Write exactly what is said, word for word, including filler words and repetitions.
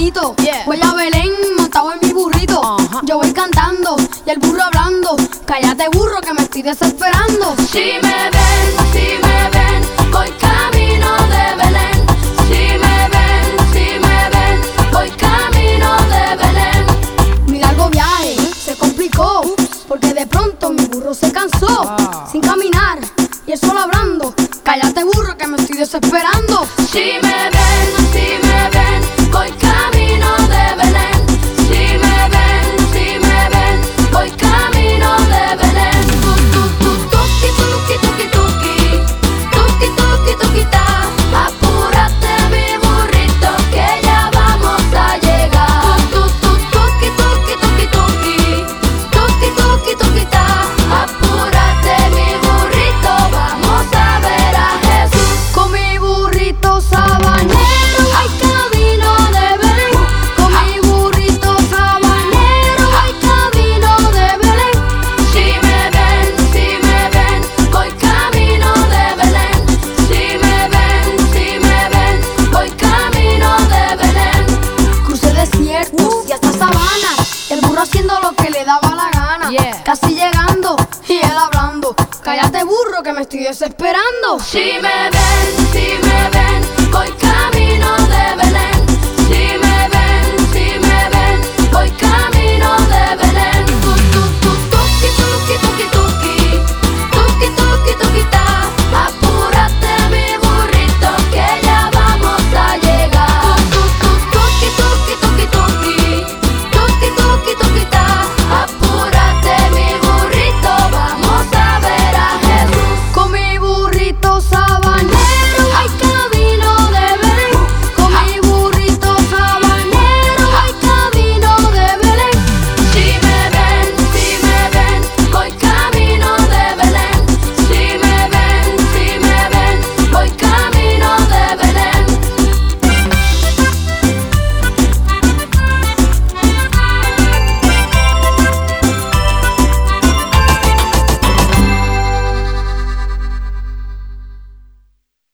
tempranito, yeah. Voy a Belén montado en mi burrito. uh-huh. Yo voy cantando y el burro hablando. Cállate burro que me estoy desesperando. Si me ven, si me ven, voy camino de Belén. Si me ven, si me ven, voy camino de Belén. Mi largo viaje se complicó porque de pronto mi burro se cansó. wow. Sin caminar y él solo hablando. Cállate burro que me estoy desesperando. Si me ven, si me ven, voy camino de Belén. Si me ven, si me ven, voy camino de Belén. Tu, tu, tu, tuki, tuki, tuki, tuki, tuki, tuki, tuki, ta. Apúrate mi burrito que ya vamos a llegar. Tu, tu, tu, tuki, tuki, tuki, tuki, tuki, tuki, tuki, ta. Apúrate mi burrito, vamos a ver a Jesús. Con mi burrito sabanero hay camino de Belén. Con mi burrito sabanero hay camino de Belén. Si me ven, si me ven, voy camino de Belén. Si me ven, si me ven, voy camino de Belén. Crucé desiertos y hasta sabana, el burro haciendo lo que le daba la gana. yeah. Casi llegando y él hablando. Cállate burro que me estoy desesperando. Si me ven, si me ven,